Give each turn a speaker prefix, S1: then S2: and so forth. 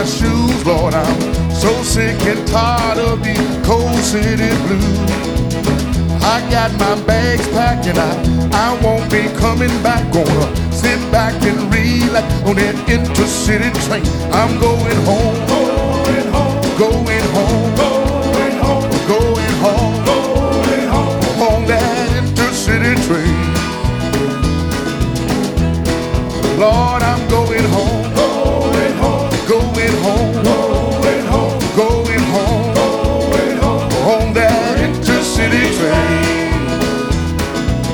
S1: shoes, Lord. I'm so sick and tired of these cold city blues. I got my bags packed and I won't be coming back. Gonna sit back and relax on that intercity train. I'm going home, going home, going home, going home, going home, going home, on that intercity train. Lord, I'm going